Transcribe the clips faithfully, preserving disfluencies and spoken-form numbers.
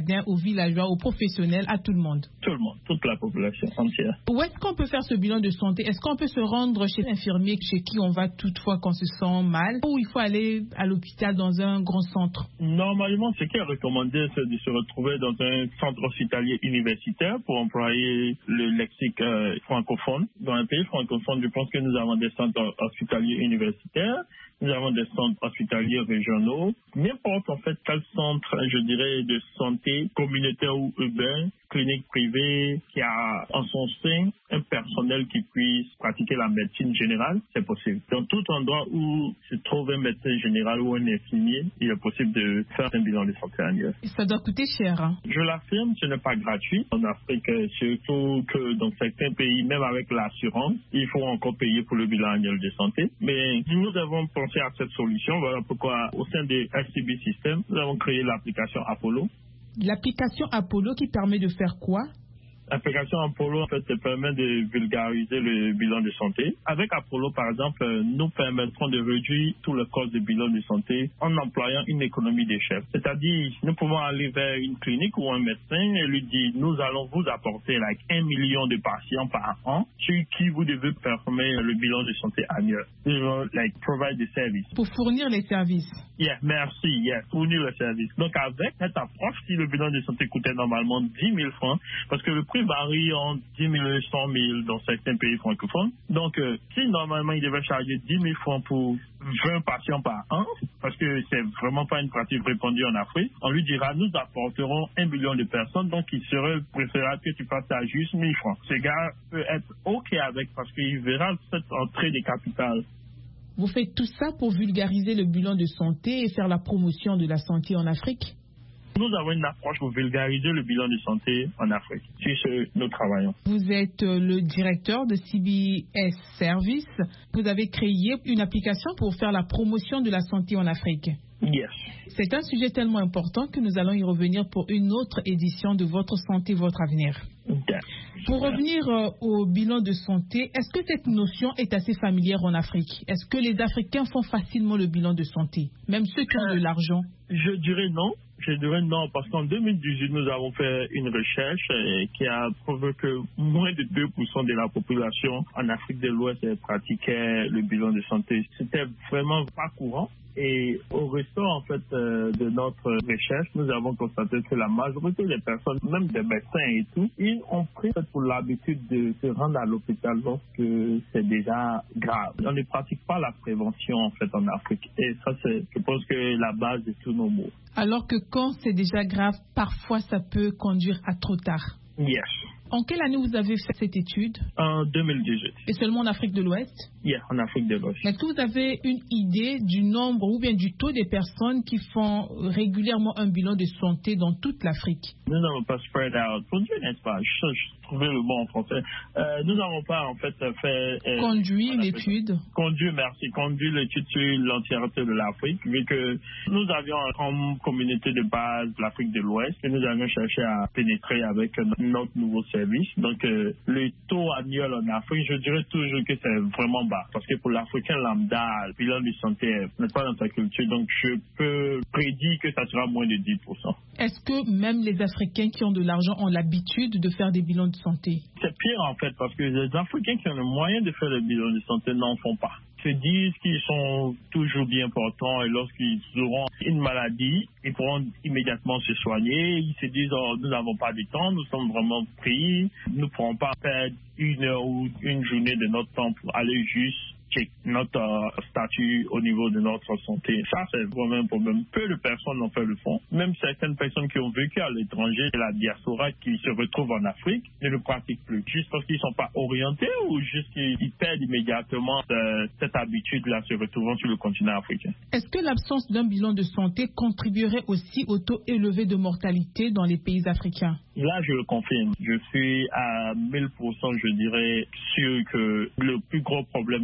citadins, aux villageois, aux professionnels, à tout le monde? Tout le monde, toute la population entière. Où est-ce qu'on peut faire ce bilan de santé? Est-ce qu'on peut se rendre chez l'infirmier chez qui on va toutefois qu'on se sent mal, ou il faut aller à l'hôpital dans un grand centre? Normalement, ce qui est recommandé, c'est de se retrouver dans un centre hospitalier universitaire pour employer le lexique euh, francophone. Dans un pays francophone, je pense que nous avons des centres hospitaliers universitaires. Nous avons des centres hospitaliers régionaux. N'importe en fait quel centre, je dirais, de santé communautaire ou urbain, clinique privée, qui a en son sein un personnel qui puisse pratiquer la médecine générale, c'est possible. Dans tout endroit où se trouve un médecin général ou un infirmier, il est possible de faire un bilan de santé annuel. Ça doit coûter cher, hein? Je l'affirme, ce n'est pas gratuit. En Afrique, surtout que dans certains pays, même avec l'assurance, il faut encore payer pour le bilan annuel de santé. Mais nous avons pensé à cette solution. Voilà pourquoi, au sein de S C B System, nous avons créé l'application Apollo. L'application Apollo qui permet de faire quoi? L'application Apollo, en fait, permet de vulgariser le bilan de santé. Avec Apollo, par exemple, nous permettrons de réduire tout le cost de bilan de santé en employant une économie d'échelle. C'est-à-dire, nous pouvons aller vers une clinique ou un médecin et lui dire, nous allons vous apporter like, un million de patients par an sur qui vous devez performer le bilan de santé annuel. We will, like, provide the service. Pour fournir les services. Yeah, merci, yeah, fournir le service. Donc, avec cette approche, si le bilan de santé coûtait normalement dix mille francs, parce que le prix varie entre dix mille et cent mille dans certains pays francophones. Donc, euh, si normalement il devait charger dix mille francs pour vingt patients par an, parce que c'est vraiment pas une pratique répandue en Afrique, on lui dira, nous apporterons un million de personnes, donc il serait préférable que tu fasses à juste mille francs. Ce gars peut être OK avec parce qu'il verra cette entrée de capital. Vous faites tout ça pour vulgariser le bilan de santé et faire la promotion de la santé en Afrique? Nous avons une approche pour vulgariser le bilan de santé en Afrique. C'est ce nous travaillons. Vous êtes le directeur de C B S Service. Vous avez créé une application pour faire la promotion de la santé en Afrique. Yes. C'est un sujet tellement important que nous allons y revenir pour une autre édition de Votre Santé, Votre Avenir. Okay. Pour revenir euh, au bilan de santé, est-ce que cette notion est assez familière en Afrique? Est-ce que les Africains font facilement le bilan de santé, même ceux qui ont de l'argent? Je dirais non. Je dirais non, parce qu'en deux mille dix-huit, nous avons fait une recherche euh, qui a prouvé que moins de deux pour cent de la population en Afrique de l'Ouest pratiquait le bilan de santé. C'était vraiment pas courant. Et au ressort, en fait, euh, de notre recherche, nous avons constaté que la majorité des personnes, même des médecins et tout, ils ont pris pour l'habitude de se rendre à l'hôpital lorsque c'est déjà grave. On ne pratique pas la prévention, en fait, en Afrique. Et ça, c'est, je pense que la base de tous nos mots. Alors que quand c'est déjà grave, parfois ça peut conduire à trop tard. Yes. En quelle année vous avez fait cette étude? En deux mille dix-huit. Et seulement en Afrique de l'Ouest? Yeah, en Afrique de l'Ouest. Est-ce que vous avez une idée du nombre ou bien du taux des personnes qui font régulièrement un bilan de santé dans toute l'Afrique? Nous n'avons pas spread out. Pour Dieu, n'est-ce pas? Je, je trouvais le mot en français. Euh, nous n'avons pas, en fait, fait... Euh, conduit l'étude. Conduit, merci. Conduit l'étude sur l'entièreté de l'Afrique, vu que nous avions comme communauté de base l'Afrique de l'Ouest, que nous avions cherché à pénétrer avec notre nouveau service. Donc, euh, le taux annuel en Afrique, je dirais toujours que c'est vraiment bas. Parce que pour l'Africain lambda, le bilan de santé n'est pas dans sa culture. Donc, je peux prédire que ça sera moins de dix pour cent. Est-ce que même les Africains qui ont de l'argent ont l'habitude de faire des bilans de santé? C'est pire, en fait, parce que les Africains qui ont le moyen de faire des bilans de santé n'en font pas. Se disent qu'ils sont toujours bien portants et lorsqu'ils auront une maladie, ils pourront immédiatement se soigner. Ils se disent, oh, nous n'avons pas de temps, nous sommes vraiment pris, nous ne pourrons pas perdre une heure ou une journée de notre temps pour aller juste check notre euh, statut au niveau de notre santé. Ça, c'est vraiment un problème. Peu de personnes en fait le font. Même certaines personnes qui ont vécu à l'étranger, la diaspora qui se retrouvent en Afrique, ne le pratiquent plus. Juste parce qu'ils ne sont pas orientés ou juste qu'ils perdent immédiatement euh, cette habitude-là se retrouvant sur le continent africain. Est-ce que l'absence d'un bilan de santé contribuerait aussi au taux élevé de mortalité dans les pays africains? Là, je le confirme. Je suis à mille pour cent, je dirais, sûr que le plus gros problème de l'Afrique,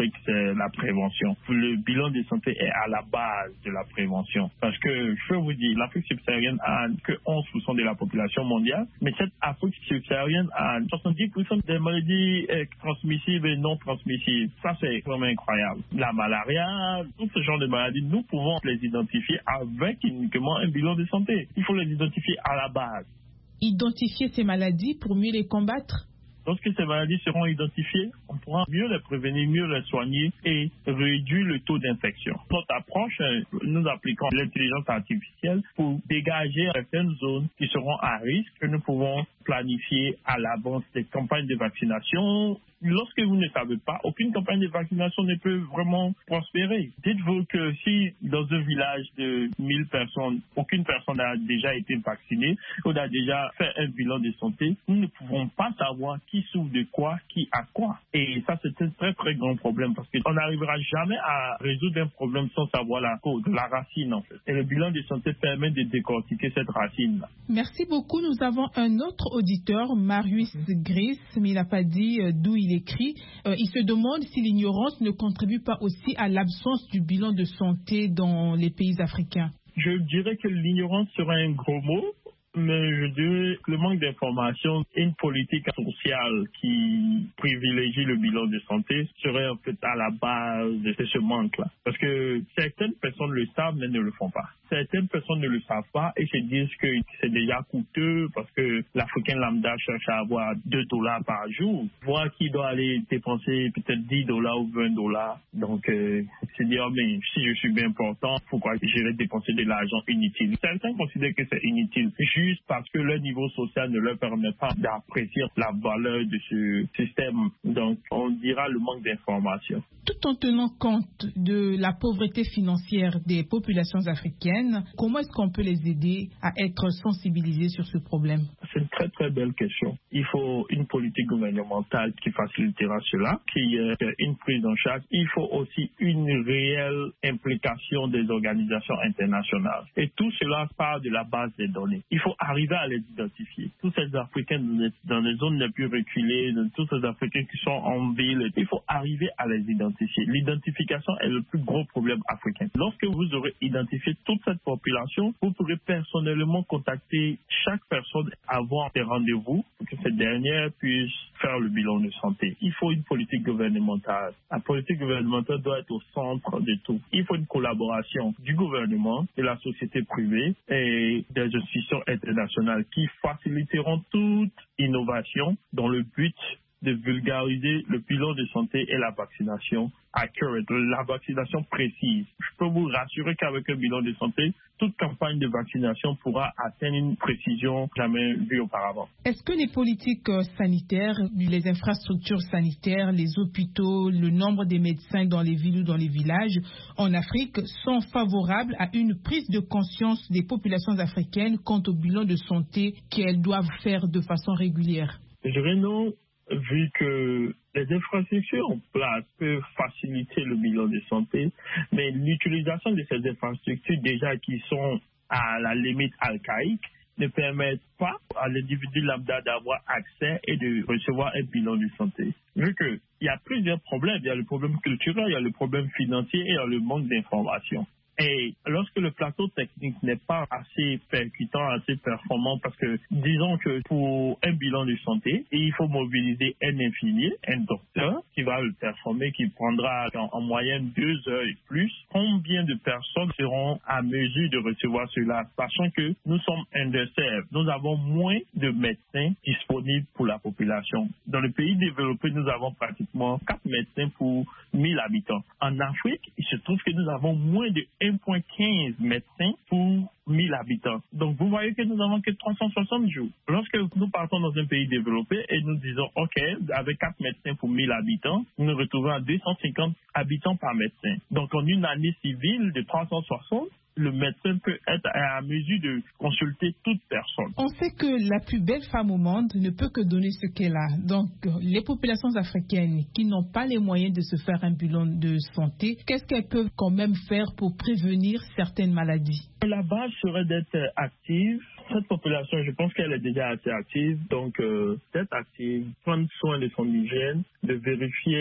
Afrique, c'est la prévention. Le bilan de santé est à la base de la prévention. Parce que, je peux vous dire, l'Afrique subsaharienne a que onze pour cent de la population mondiale, mais cette Afrique subsaharienne a soixante-dix pour cent des maladies transmissibles et non transmissibles. Ça, c'est vraiment incroyable. La malaria, tout ce genre de maladies, nous pouvons les identifier avec uniquement un bilan de santé. Il faut les identifier à la base. Identifier ces maladies pour mieux les combattre? Lorsque ces maladies seront identifiées, on pourra mieux les prévenir, mieux les soigner et réduire le taux d'infection. Notre approche, nous appliquons l'intelligence artificielle pour dégager certaines zones qui seront à risque que nous pouvons planifier à l'avance des campagnes de vaccination. Lorsque vous ne savez pas, aucune campagne de vaccination ne peut vraiment prospérer. Dites-vous que si dans un village de mille personnes, aucune personne n'a déjà été vaccinée ou n'a déjà fait un bilan de santé, nous ne pouvons pas savoir qui souffre de quoi, qui a quoi. Et ça, c'est un très très grand problème parce qu'on n'arrivera jamais à résoudre un problème sans savoir la cause, la racine en fait. Et le bilan de santé permet de décortiquer cette racine-là. Merci beaucoup. Nous avons un autre auditeur, Marius Gris, mais il n'a pas dit d'où il écrit. Euh, il se demande si l'ignorance ne contribue pas aussi à l'absence du bilan de santé dans les pays africains. Je dirais que l'ignorance serait un gros mot, mais je dirais que le manque d'information et une politique sociale qui privilégie le bilan de santé serait en fait à la base de ce manque-là. Parce que certaines personnes le savent, mais ne le font pas. Certaines personnes ne le savent pas et se disent que c'est déjà coûteux parce que l'Africain lambda cherche à avoir deux dollars par jour, voire qu'il doit aller dépenser peut-être dix dollars ou vingt dollars. Donc, euh, se dire, mais si je suis bien important, pourquoi j'irais dépenser de l'argent inutile? Certains considèrent que c'est inutile, juste parce que leur niveau social ne leur permet pas d'apprécier la valeur de ce système. Donc, on dira le manque d'information. Tout en tenant compte de la pauvreté financière des populations africaines, comment est-ce qu'on peut les aider à être sensibilisés sur ce problème? C'est une très très belle question. Il faut une politique gouvernementale qui facilitera cela, qui est une prise en charge. Il faut aussi une réelle implication des organisations internationales. Et tout cela part de la base des données. Il faut arriver à les identifier. Tous ces Africains dans les zones les plus reculées, tous ces Africains qui sont en ville, il faut arriver à les identifier. L'identification est le plus gros problème africain. Lorsque vous aurez identifié toute cette population, vous pourrez personnellement contacter chaque personne avant des rendez-vous pour que cette dernière puisse faire le bilan de santé. Il faut une politique gouvernementale. La politique gouvernementale doit être au centre de tout. Il faut une collaboration du gouvernement, de la société privée et des institutions internationales qui faciliteront toute innovation dans le but de vulgariser le bilan de santé et la vaccination accurate, la vaccination précise. Je peux vous rassurer qu'avec un bilan de santé, toute campagne de vaccination pourra atteindre une précision jamais vue auparavant. Est-ce que les politiques sanitaires, les infrastructures sanitaires, les hôpitaux, le nombre des médecins dans les villes ou dans les villages en Afrique sont favorables à une prise de conscience des populations africaines quant au bilan de santé qu'elles doivent faire de façon régulière? Je dirais non. Vu que les infrastructures en place peuvent faciliter le bilan de santé, mais l'utilisation de ces infrastructures déjà qui sont à la limite archaïque ne permettent pas à l'individu lambda d'avoir accès et de recevoir un bilan de santé. Vu qu'il y a plusieurs problèmes, il y a le problème culturel, il y a le problème financier et il y a le manque d'information. Et lorsque le plateau technique n'est pas assez percutant, assez performant, parce que disons que pour un bilan de santé, il faut mobiliser un infirmier, un docteur qui va le performer, qui prendra en, en moyenne deux heures et plus. Combien de personnes seront à mesure de recevoir cela, sachant que nous sommes underserved. Nous avons moins de médecins disponibles pour la population. Dans les pays développés, nous avons pratiquement quatre médecins pour mille habitants. En Afrique, il se trouve que nous avons moins de un virgule quinze médecins pour mille habitants. Donc, vous voyez que nous n'avons que trois cent soixante jours. Lorsque nous partons dans un pays développé et nous disons, OK, avec quatre médecins pour mille habitants, nous nous retrouvons à deux cent cinquante habitants par médecin. Donc, en une année civile de trois cent soixante, le médecin peut être à mesure de consulter toute personne. On sait que la plus belle femme au monde ne peut que donner ce qu'elle a. Donc, les populations africaines qui n'ont pas les moyens de se faire un bilan de santé, qu'est-ce qu'elles peuvent quand même faire pour prévenir certaines maladies? La base serait d'être active. Cette population, je pense qu'elle est déjà assez active. Donc, euh, d'être active, prendre soin de son hygiène, de vérifier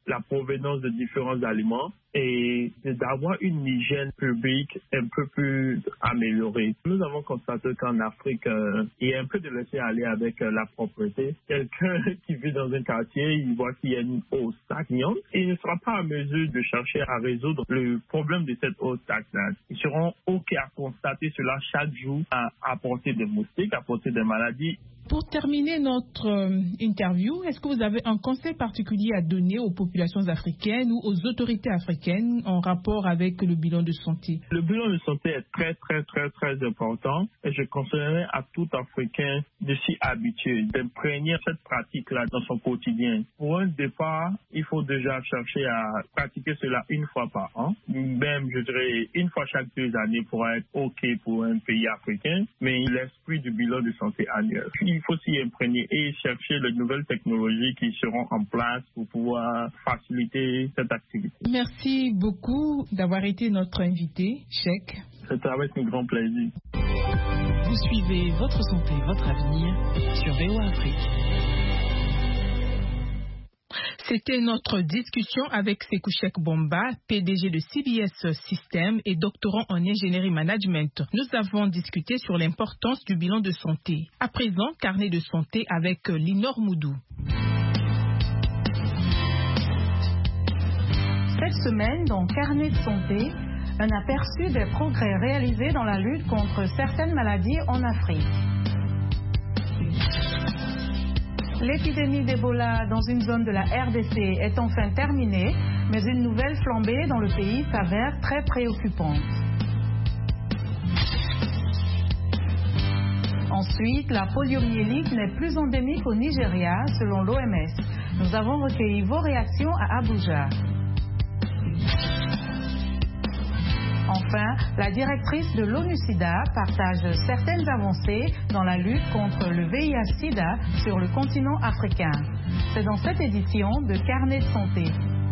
la provenance de différents aliments et d'avoir une hygiène publique un peu plus améliorée. Nous avons constaté qu'en Afrique, euh, il y a un peu de laisser aller avec euh, la propreté. Quelqu'un qui vit dans un quartier, il voit qu'il y a une eau stagnante et il ne sera pas en mesure de chercher à résoudre le problème de cette eau stagnante. Ils seront OK à constater cela chaque jour, à apporter des moustiques, à apporter des maladies. Pour terminer notre euh, interview, est-ce que vous avez un conseil particulier à donner aux populations africaines ou aux autorités africaines en rapport avec le bilan de santé? Le bilan de santé est très, très, très, très important et je conseillerais à tout Africain de s'y habituer, d'imprégner cette pratique-là dans son quotidien. Pour un départ, il faut déjà chercher à pratiquer cela une fois par an, même, je dirais, une fois chaque deux années pour être OK pour un pays africain, mais l'esprit du bilan de santé annuel. Il faut s'y imprégner et chercher les nouvelles technologies qui seront en place pour pouvoir faciliter cette activité. Merci beaucoup d'avoir été notre invité, Cheikh. C'était avec un grand plaisir. Vous suivez Votre Santé, Votre Avenir sur V O A Afrique. C'était notre discussion avec Sékou Cheikh Bomba, P D G de C B S Systems et doctorant en ingénierie management. Nous avons discuté sur l'importance du bilan de santé. À présent, carnet de santé avec Linor Moudou. Cette semaine, dans Carnet de santé, un aperçu des progrès réalisés dans la lutte contre certaines maladies en Afrique. L'épidémie d'Ebola dans une zone de la R D C est enfin terminée, mais une nouvelle flambée dans le pays s'avère très préoccupante. Ensuite, la poliomyélite n'est plus endémique au Nigeria, selon l'O M S. Nous avons recueilli vos réactions à Abuja. Enfin, la directrice de l'ONU-SIDA partage certaines avancées dans la lutte contre le V I H sida sur le continent africain. C'est dans cette édition de Carnet de santé.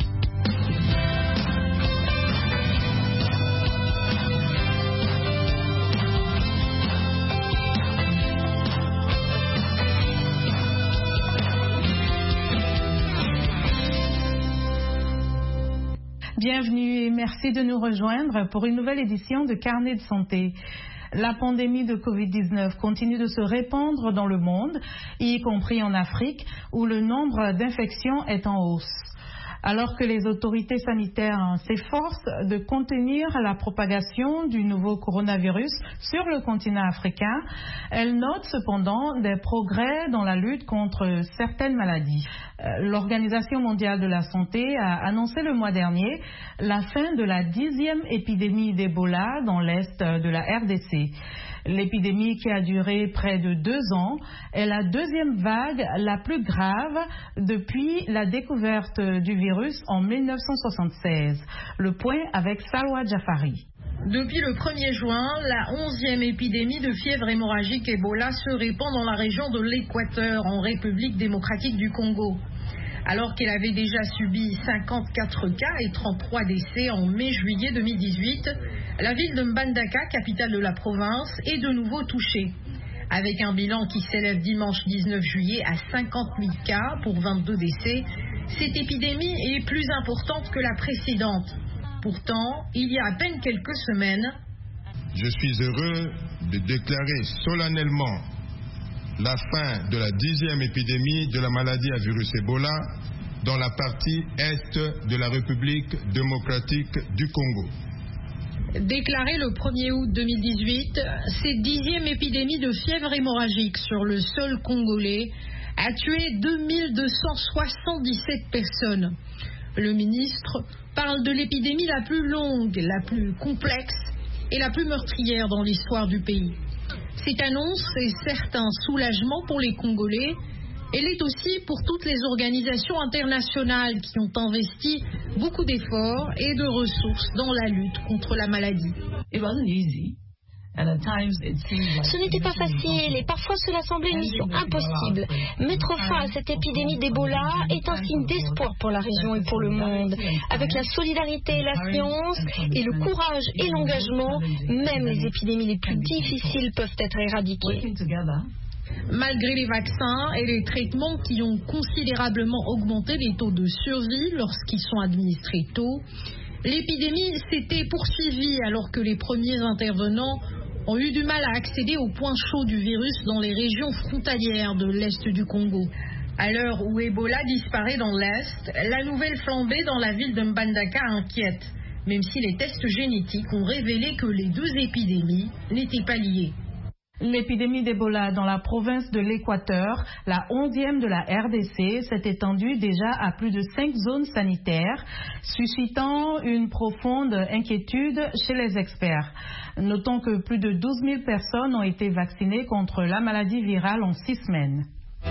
Bienvenue et merci de nous rejoindre pour une nouvelle édition de Carnet de santé. La pandémie de covid dix-neuf continue de se répandre dans le monde, y compris en Afrique, où le nombre d'infections est en hausse. Alors que les autorités sanitaires s'efforcent de contenir la propagation du nouveau coronavirus sur le continent africain, elles notent cependant des progrès dans la lutte contre certaines maladies. L'Organisation mondiale de la santé a annoncé le mois dernier la fin de la dixième épidémie d'Ebola dans l'est de la R D C. L'épidémie, qui a duré près de deux ans, est la deuxième vague la plus grave depuis la découverte du virus en mille neuf cent soixante-seize. Le point avec Salwa Jafari. Depuis le premier juin, la onzième épidémie de fièvre hémorragique Ebola se répand dans la région de l'Équateur, en République démocratique du Congo. Alors qu'elle avait déjà subi cinquante-quatre cas et trente-trois décès en mai-juillet deux mille dix-huit, la ville de Mbandaka, capitale de la province, est de nouveau touchée. Avec un bilan qui s'élève dimanche dix-neuf juillet à cinquante mille cas pour vingt-deux décès, cette épidémie est plus importante que la précédente. Pourtant, il y a à peine quelques semaines, je suis heureux de déclarer solennellement la fin de la dixième épidémie de la maladie à virus Ebola dans la partie est de la République démocratique du Congo. Déclarée le premier août deux mille dix-huit, cette dixième épidémie de fièvre hémorragique sur le sol congolais a tué deux mille deux cent soixante-dix-sept personnes. Le ministre parle de l'épidémie la plus longue, la plus complexe et la plus meurtrière dans l'histoire du pays. Cette annonce est certes un soulagement pour les Congolais. Elle est aussi pour toutes les organisations internationales qui ont investi beaucoup d'efforts et de ressources dans la lutte contre la maladie. Ce n'était pas facile et parfois cela semblait une mission impossible. Mettre fin à cette épidémie d'Ebola est un signe d'espoir pour la région et pour le monde. Avec la solidarité et la science et le courage et l'engagement, même les épidémies les plus difficiles peuvent être éradiquées. Malgré les vaccins et les traitements qui ont considérablement augmenté les taux de survie lorsqu'ils sont administrés tôt, l'épidémie s'était poursuivie alors que les premiers intervenants ont eu du mal à accéder au point chaud du virus dans les régions frontalières de l'Est du Congo. À l'heure où Ebola disparaît dans l'Est, la nouvelle flambée dans la ville de Mbandaka inquiète, même si les tests génétiques ont révélé que les deux épidémies n'étaient pas liées. L'épidémie d'Ebola dans la province de l'Équateur, la onzième de la R D C, s'est étendue déjà à plus de cinq zones sanitaires, suscitant une profonde inquiétude chez les experts. Notons que plus de douze mille personnes ont été vaccinées contre la maladie virale en six semaines.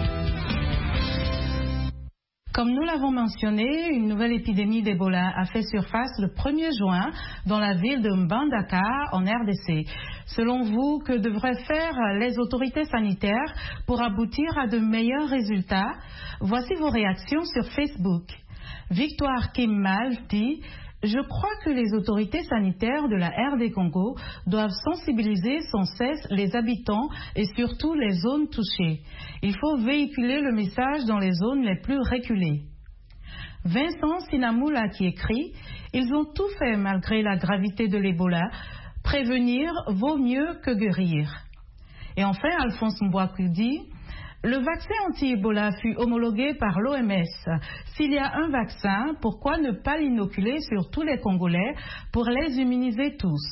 Comme nous l'avons mentionné, une nouvelle épidémie d'Ebola a fait surface le premier juin dans la ville de Mbandaka en R D C. Selon vous, que devraient faire les autorités sanitaires pour aboutir à de meilleurs résultats? Voici vos réactions sur Facebook. Victoire Kimmal dit: je crois que les autorités sanitaires de la R D Congo doivent sensibiliser sans cesse les habitants et surtout les zones touchées. Il faut véhiculer le message dans les zones les plus reculées. Vincent Sinamoula qui écrit: ils ont tout fait malgré la gravité de l'Ebola. Prévenir vaut mieux que guérir. Et enfin, Alphonse Mbouakou dit: le vaccin anti-Ebola fut homologué par l'O M S. S'il y a un vaccin, pourquoi ne pas l'inoculer sur tous les Congolais pour les immuniser tous?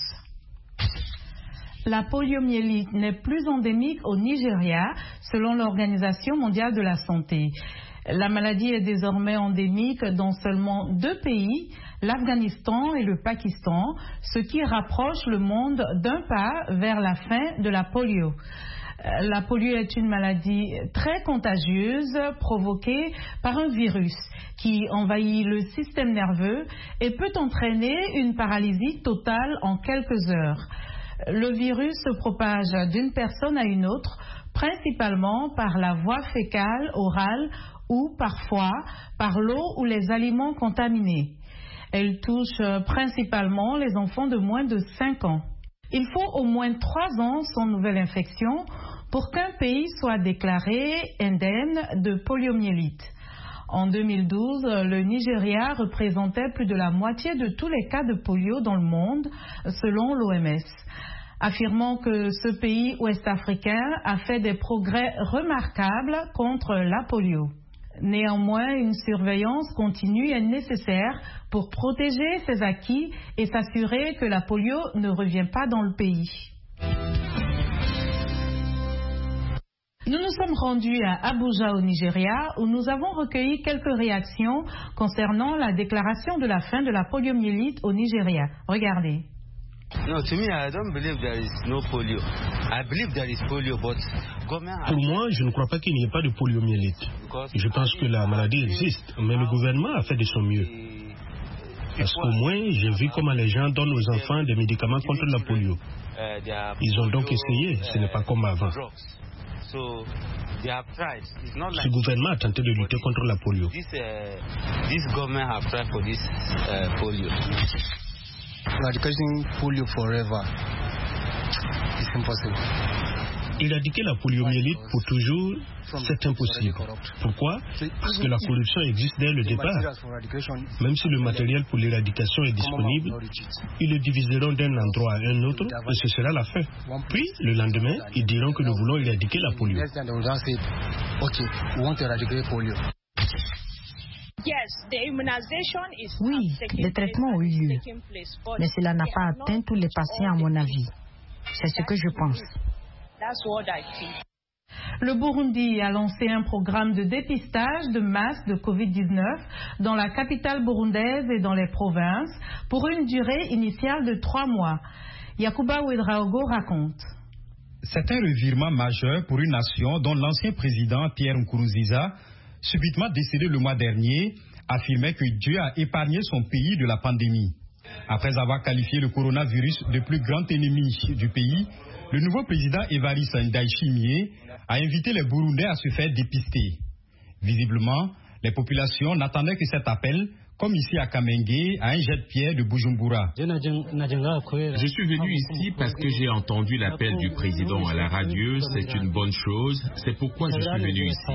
La poliomyélite n'est plus endémique au Nigeria, selon l'Organisation mondiale de la santé. La maladie est désormais endémique dans seulement deux pays, l'Afghanistan et le Pakistan, ce qui rapproche le monde d'un pas vers la fin de la polio. La polio est une maladie très contagieuse provoquée par un virus qui envahit le système nerveux et peut entraîner une paralysie totale en quelques heures. Le virus se propage d'une personne à une autre, principalement par la voie fécale, orale ou parfois par l'eau ou les aliments contaminés. Elle touche principalement les enfants de moins de cinq ans. Il faut au moins trois ans sans nouvelle infection pour qu'un pays soit déclaré indemne de poliomyélite. En deux mille douze, le Nigeria représentait plus de la moitié de tous les cas de polio dans le monde, selon l'O M S, affirmant que ce pays ouest-africain a fait des progrès remarquables contre la polio. Néanmoins, une surveillance continue est nécessaire pour protéger ces acquis et s'assurer que la polio ne revient pas dans le pays. Nous nous sommes rendus à Abuja au Nigeria où nous avons recueilli quelques réactions concernant la déclaration de la fin de la poliomyélite au Nigeria. Regardez. No, to me, I don't believe there is no polio. I believe there is polio, but government... Pour moi, je ne crois pas qu'il n'y ait pas de poliomyélite. Je pense que la maladie existe, mais le gouvernement a fait de son mieux. Parce qu'au moins, j'ai vu comment les gens donnent aux enfants des médicaments contre la polio. Ils ont donc essayé, ce n'est pas comme avant. Ce gouvernement a tenté de lutter contre la polio. This government have tried for this uh, polio. Eradicating polio forever is impossible. Éradiquer la poliomyélite pour toujours, c'est impossible. Pourquoi? Parce que la corruption existe dès le départ. Même si le matériel pour l'éradication est disponible, ils le diviseront d'un endroit à un autre et ce sera la fin. Puis, le lendemain, ils diront que nous voulons éradiquer la polio. Oui, les traitements ont eu lieu, mais cela n'a pas atteint tous les patients à mon avis. C'est ce que je pense. Le Burundi a lancé un programme de dépistage de masse de covid dix-neuf dans la capitale burundaise et dans les provinces pour une durée initiale de trois mois. Yakuba Ouedraogo raconte. C'est un revirement majeur pour une nation dont l'ancien président Pierre Nkurunziza, subitement décédé le mois dernier, affirmait que Dieu a épargné son pays de la pandémie. Après avoir qualifié le coronavirus de plus grand ennemi du pays, le nouveau président Evariste Ndayishimiye a invité les Burundais à se faire dépister. Visiblement, les populations n'attendaient que cet appel, comme ici à Kamenge, à un jet-pierre de Bujumbura. Je suis venu ici parce que j'ai entendu l'appel du président à la radio, c'est une bonne chose, c'est pourquoi je suis venu ici.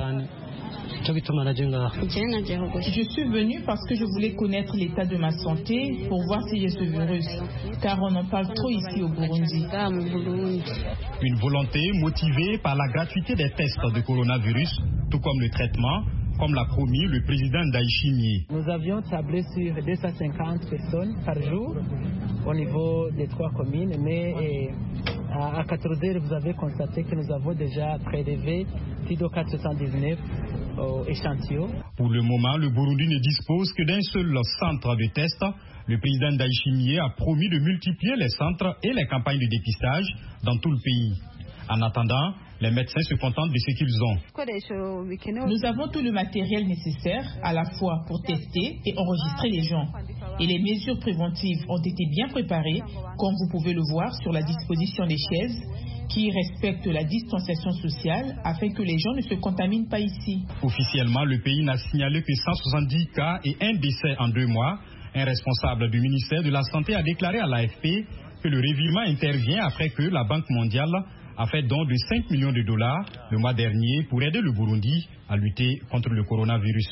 Je suis venu parce que je voulais connaître l'état de ma santé pour voir si j'ai ce virus, car on en parle trop ici au Burundi. Une volonté motivée par la gratuité des tests de coronavirus, tout comme le traitement, comme l'a promis le président Ndayishimiye. Nous avions tablé sur deux cent cinquante personnes par jour au niveau des trois communes, mais eh, à quatorze heures, vous avez constaté que nous avons déjà prélevé plus de quatre cent dix-neuf échantillons. Pour le moment, le Burundi ne dispose que d'un seul centre de test. Le président Ndayishimiye a promis de multiplier les centres et les campagnes de dépistage dans tout le pays. En attendant, les médecins se contentent de ce qu'ils ont. Nous avons tout le matériel nécessaire à la fois pour tester et enregistrer les gens. Et les mesures préventives ont été bien préparées, comme vous pouvez le voir sur la disposition des chaises, qui respectent la distanciation sociale afin que les gens ne se contaminent pas ici. Officiellement, le pays n'a signalé que cent soixante-dix cas et un décès en deux mois. Un responsable du ministère de la Santé a déclaré à l'A F P que le revirement intervient après que la Banque mondiale a fait don de cinq millions de dollars le mois dernier pour aider le Burundi à lutter contre le coronavirus.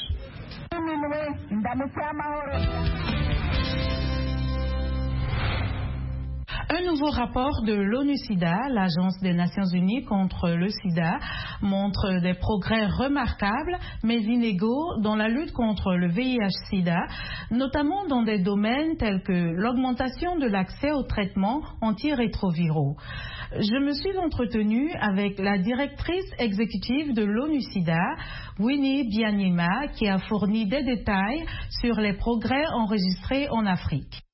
Un nouveau rapport de l'ONU-SIDA, l'Agence des Nations Unies contre le sida, montre des progrès remarquables mais inégaux dans la lutte contre le V I H-SIDA, notamment dans des domaines tels que l'augmentation de l'accès aux traitements antirétroviraux. Je me suis entretenue avec la directrice exécutive de l'ONU-SIDA, Winnie Byanyima, qui a fourni des détails sur les progrès enregistrés en Afrique.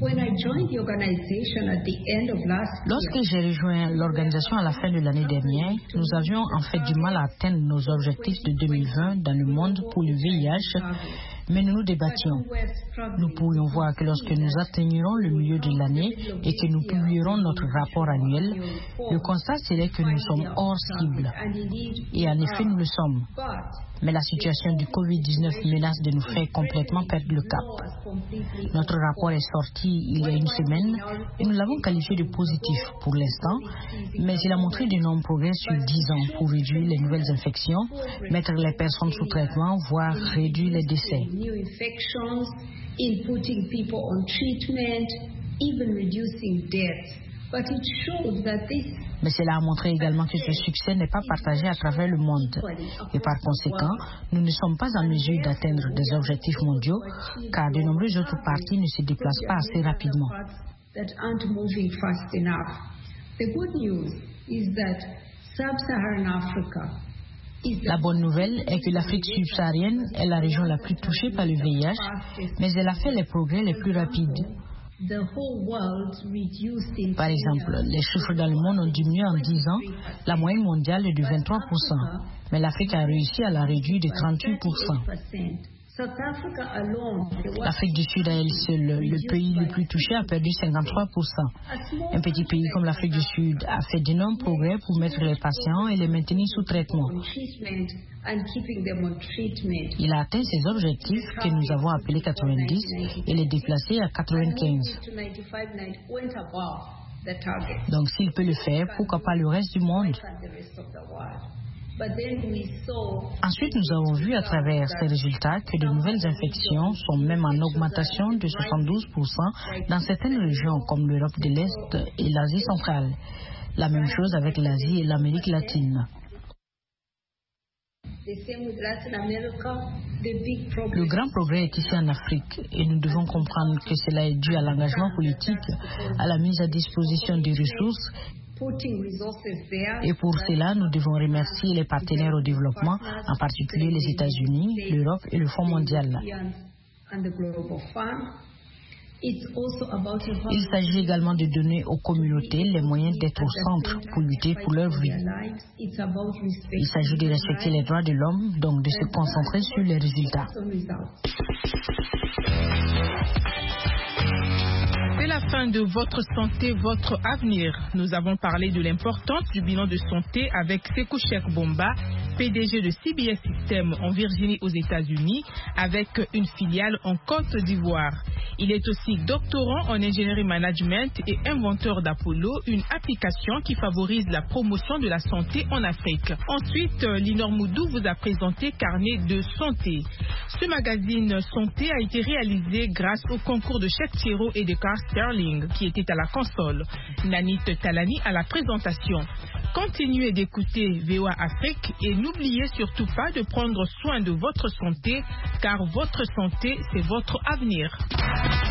Lorsque j'ai rejoint l'organisation à la fin de l'année dernière, nous avions en fait du mal à atteindre nos objectifs de deux mille vingt dans le monde pour le V I H, mais nous nous débattions. Nous pourrions voir que lorsque nous atteignerons le milieu de l'année et que nous publierons notre rapport annuel, le constat serait que nous sommes hors cible. Et en effet, nous le sommes. Mais la situation du covid dix-neuf menace de nous faire complètement perdre le cap. Notre rapport est sorti il y a une semaine et nous l'avons qualifié de positif pour l'instant, mais il a montré d'énormes progrès sur dix ans pour réduire les nouvelles infections, mettre les personnes sous traitement, voire réduire les décès. Mais cela a montré également que ce succès n'est pas partagé à travers le monde. Et par conséquent, nous ne sommes pas en mesure d'atteindre des objectifs mondiaux car de nombreuses autres parties ne se déplacent pas assez rapidement. La bonne nouvelle est que l'Afrique subsaharienne est la région la plus touchée par le V I H, mais elle a fait les progrès les plus rapides. Par exemple, les chiffres dans le monde ont diminué en dix ans, la moyenne mondiale est de vingt-trois pour cent, mais l'Afrique a réussi à la réduire de trente-huit pour cent. L'Afrique du Sud, à elle seule, le pays le plus touché, a perdu cinquante-trois pour cent. Un petit pays comme l'Afrique du Sud a fait d'énormes progrès pour mettre les patients et les maintenir sous traitement. Il a atteint ses objectifs que nous avons appelés quatre-vingt-dix et les déplacer à quatre-vingt-quinze. Donc s'il peut le faire, pourquoi pas le reste du monde? Ensuite, nous avons vu à travers ces résultats que de nouvelles infections sont même en augmentation de soixante-douze pour cent dans certaines régions comme l'Europe de l'Est et l'Asie centrale. La même chose avec l'Asie et l'Amérique latine. Le grand progrès est ici en Afrique et nous devons comprendre que cela est dû à l'engagement politique, à la mise à disposition des ressources. Et pour cela, nous devons remercier les partenaires au développement, en particulier les États-Unis, l'Europe et le Fonds mondial. Il s'agit également de donner aux communautés les moyens d'être au centre pour lutter pour leur vie. Il s'agit de respecter les droits de l'homme, donc de se concentrer sur les résultats. C'est la fin de Votre santé, votre avenir. Nous avons parlé de l'importance du bilan de santé avec Sekou Cheikh Bomba, P D G de C B S Systems en Virginie aux États-Unis avec une filiale en Côte d'Ivoire. Il est aussi doctorant en ingénierie management et inventeur d'Apollo, une application qui favorise la promotion de la santé en Afrique. Ensuite, Linor Moudou vous a présenté Carnet de santé. Ce magazine santé a été réalisé grâce au concours de Cheikh Thiro et de Carl Sterling qui étaient à la console. Nanit Talani à la présentation. Continuez d'écouter V O A Afrique et n'oubliez surtout pas de prendre soin de votre santé car votre santé, c'est votre avenir.